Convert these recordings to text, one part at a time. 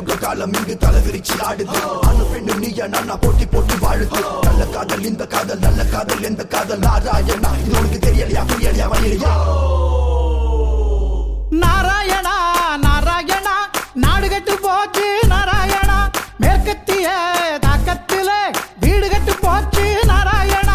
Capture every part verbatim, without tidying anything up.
யுக காலம் இங்கு தலைவிரிச்சு ஆடுது. ஆணு பெண்ணு நீயா நானா போட்டி போட்டு வாழுது. நல்ல காதல் இந்த காதல் நல்ல காதல் எந்த காதல் நாராயணா இது உனக்கு தெரியலையா புரியலையா வழியா? நாராயணா நாராயணா நாடு கட்டு போச்சு நாராயணா. மேற்கத்திய தாக்கத்தில வீடு கட்டு போச்சு நாராயணா.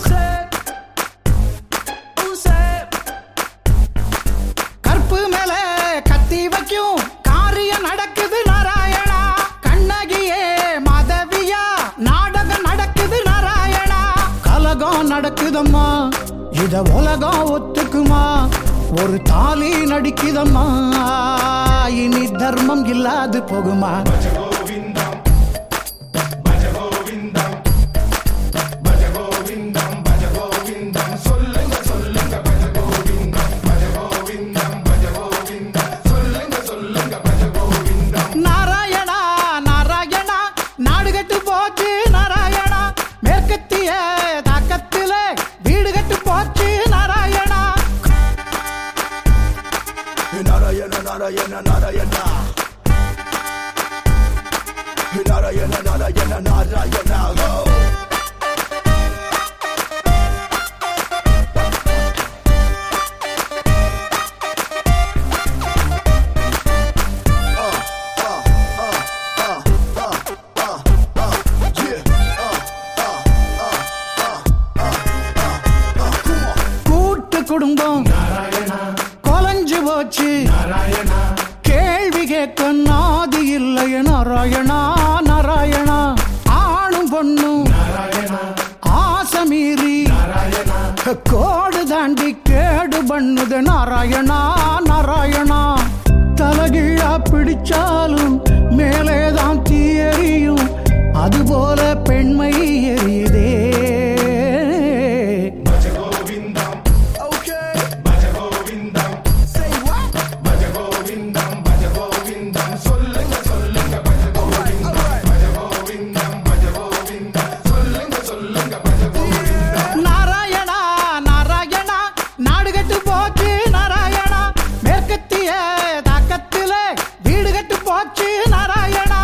கற்பு மேல கத்தி வைக்கும் காரியம் நடக்குது நாராயணா. கண்ணகியே மாதவியா நாடகம் நடக்குது நாராயணா. கலகம் நடக்குதம்மா இத உலகம் ஒத்துக்குமா? ஒரு தாலி நடிக்குதம்மா இனி தர்மம் இல்லாது போகுமா? நாராயணா நாராயணா நாடு கட்டு போச்சு நாராயணா. மேற்கத்திய தாக்கத்தில வீடு கட்டு போச்சு நாராயணா. நாராயண நாராயண நாராயணா நாராயண நாராயண நாராயணா. கூட்டு குடும்பம் கொலைஞ்சு போச்சு கேள்வி கேட்க நாதி இல்லைய நாராயணா நாராயணா. ஆணும் பொண்ணும் ஆசை மீறி கோடு தாண்டி கேடு பண்ணுது நாராயணா நாராயணா. தலகிழா பிடிச்சாலும் மேலேதான் தீ எரியும் அதுபோல பெண்மை எரியுதே. நாராயணா நாராயணா நாடு கட்டு போச்சு நாராயணா. மேற்கத்திய தாக்கத்தில வீடு கட்டு போச்சு நாராயணா.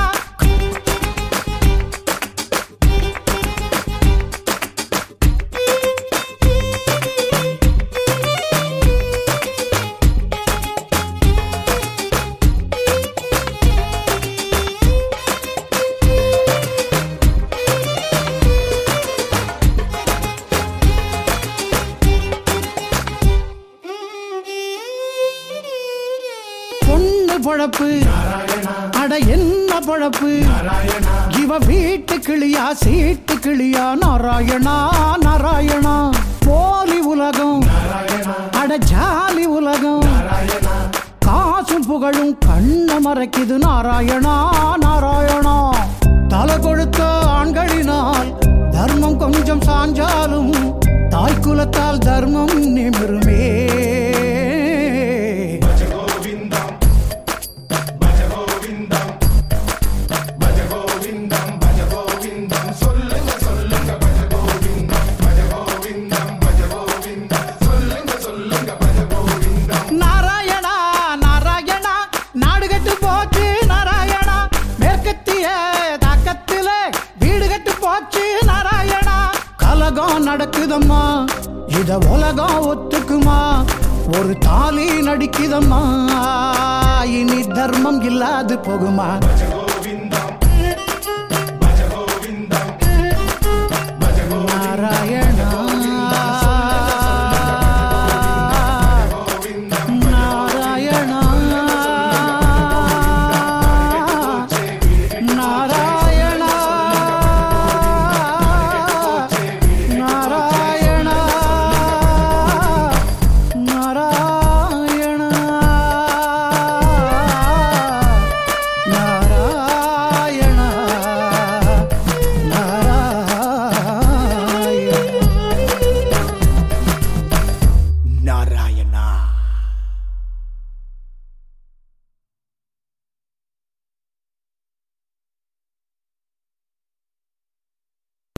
பொண்ணு பொழப்பு அட என்ன பொழப்பு? இவ வீட்டு கிளியா சீட்டு கிளியா நாராயணா நாராயணா. போலி உலகம் அட ஜாலி உலகம் காசும் புகழும் கண்ண மறைக்குது நாராயணா நாராயணா. தலை கொழுத்த ஆண்களினால் தர்மம் கொஞ்சம் சாஞ்சாலும் தாய் குலத்தால் தர்மம் நிமிருமே. நாராயணா நாராயணா நாடு கட்டு போச்சு நாராயணா. மேற்கத்திய தாக்கத்தில வீடு கட்டு போச்சு நாராயணா. கலகம் நடக்குதம்மா இத உலகம் ஒத்துக்குமா? ஒரு தாலி நடிக்குதம்மா இனி தர்மம் இல்லாது போகுமா?